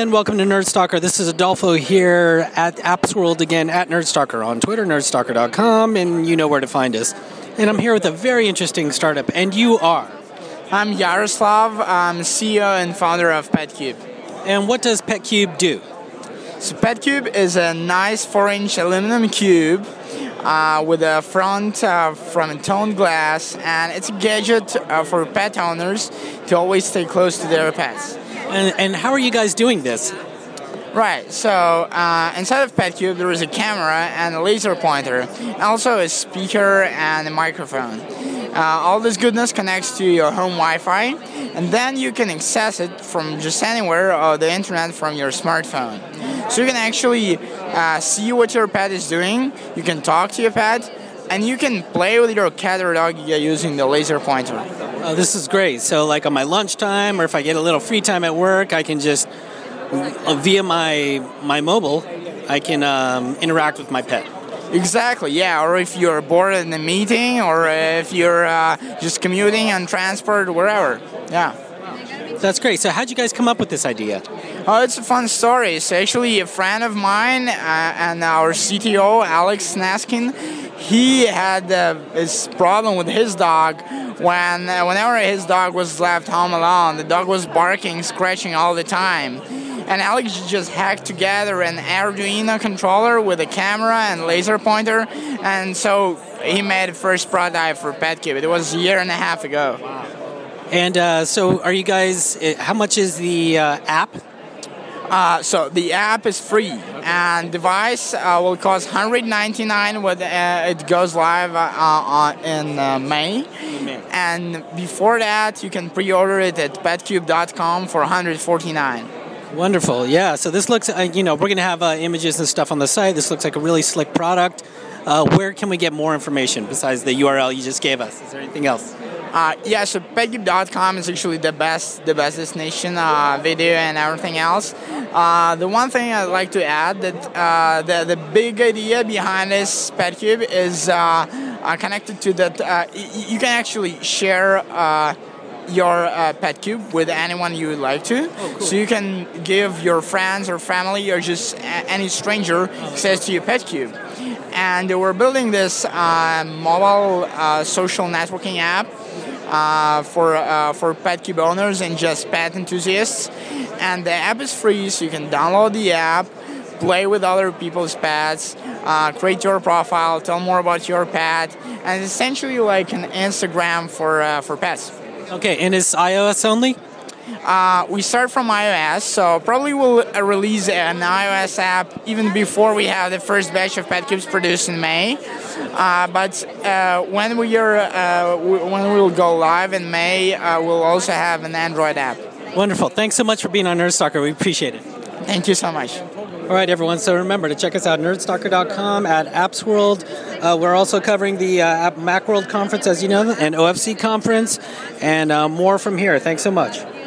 everyone. Welcome to Nerdstalker. This is Adolfo here at Apps World again at Nerdstalker on Twitter, nerdstalker.com, and you know where to find us. And I'm here with a very interesting startup, and you are? I'm Yaroslav. I'm CEO and founder of PetCube. And what does PetCube do? So PetCube is a nice 4-inch aluminum cube with a front from toned glass, and it's a gadget for pet owners to always stay close to their pets. And how are you guys doing this? Right, so inside of PetCube there is a camera and a laser pointer, also a speaker and a microphone. All this goodness connects to your home Wi-Fi, and then you can access it from just anywhere or the internet from your smartphone. So you can actually see what your pet is doing, you can talk to your pet, and you can play with your cat or dog using the laser pointer. Oh, this is great. So like on my lunchtime or if I get a little free time at work, I can just, via my mobile, I can interact with my pet. Exactly, yeah. Or if you're bored in a meeting, or if you're just commuting on transport, wherever. Yeah. That's great. So how'd you guys come up with this idea? Oh, it's a fun story. It's actually a friend of mine and our CTO, Alex Naskin. He had this problem with his dog whenever his dog was left home alone. The dog was barking, scratching all the time. And Alex just hacked together an Arduino controller with a camera and laser pointer, and so he made the first prototype for PetCube. It was a year and a half ago. And so are you guys, how much is the app? So the app is free, and device will cost $199 when it goes live in May. And before that, you can pre-order it at petcube.com for $149. Wonderful, yeah. So this looks, we're going to have images and stuff on the site. This looks like a really slick product. Where can we get more information besides the URL you just gave us? Is there anything else? So petcube.com is actually the best destination, video and everything else. The one thing I'd like to add that the big idea behind this PetCube is connected to that you can actually share your PetCube with anyone you would like to. Oh, cool. So you can give your friends or family or just any stranger access to your PetCube. And we're building this mobile social networking app for PetCube owners and just pet enthusiasts. And the app is free, so you can download the app, play with other people's pets, create your profile, tell more about your pet, and it's essentially like an Instagram for pets. Okay, and is iOS only? We start from iOS, so probably we'll release an iOS app even before we have the first batch of PetCubes produced in May. But when we'll go live in May, we'll also have an Android app. Wonderful. Thanks so much for being on Nerdstalker. We appreciate it. Thank you so much. All right, everyone. So remember to check us out, nerdstalker.com, at Apps World. We're also covering the Macworld conference, as you know, and OFC conference, and more from here. Thanks so much.